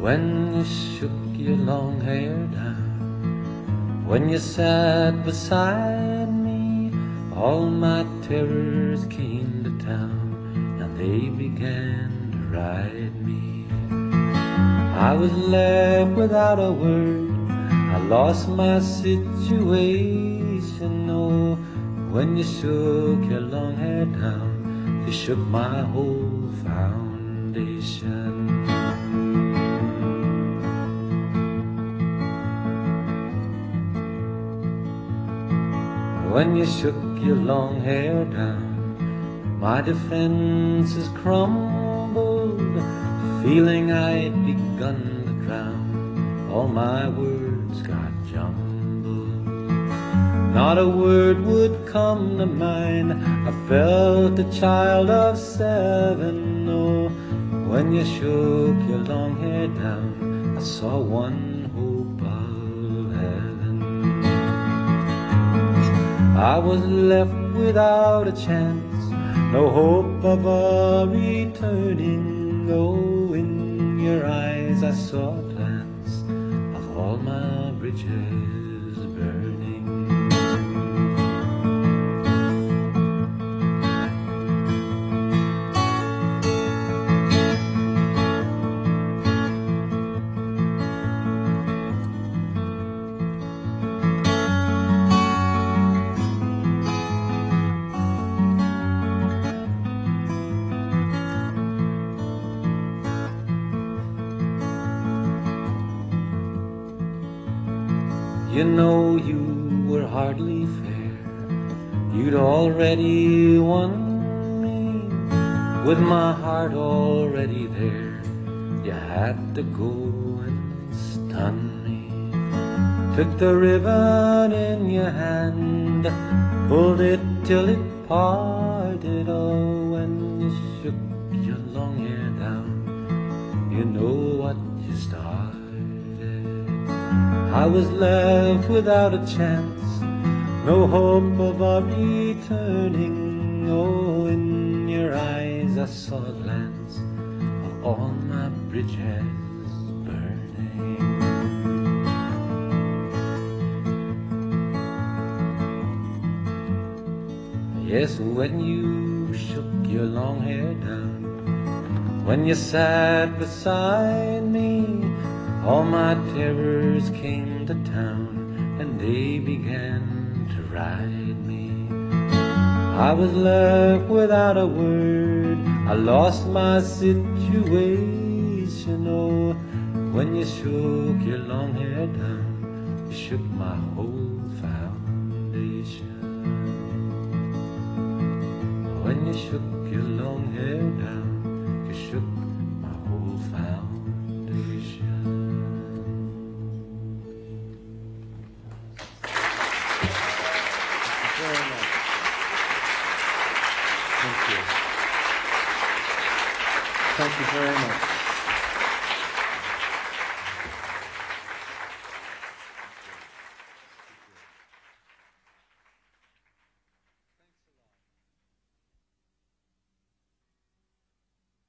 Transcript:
when you shook your long hair down, when you sat beside me, all my terrors came to town, and they began to ride me. I was left without a word, I lost my situation. Oh, when you shook your long hair down, you shook my whole foundation. When you shook your long hair down, my defenses crumbled, feeling I'd begun to drown. All my words got jumbled, not a word would come to mind. I felt a child of 7. Oh, when you shook your long hair down, I saw one hope of heaven. I was left without a chance, no hope of a returning. Oh, in your eyes I saw a glance of all my bridges burning. You know you were hardly fair, you'd already won me. With my heart already there, you had to go and stun me. Took the ribbon in your hand, pulled it till it parted. Oh, when you shook your long hair down, you know what you started. I was left without a chance, no hope of our returning. Oh, in your eyes I saw a glance of all my bridges burning. Yes, when you shook your long hair down, when you sat beside me, all my terrors came to town, and they began to ride me. I was left without a word, I lost my situation. Oh, when you shook your long hair down, you shook my whole foundation. When you shook your long hair down, you shook my whole foundation. Thank you very much.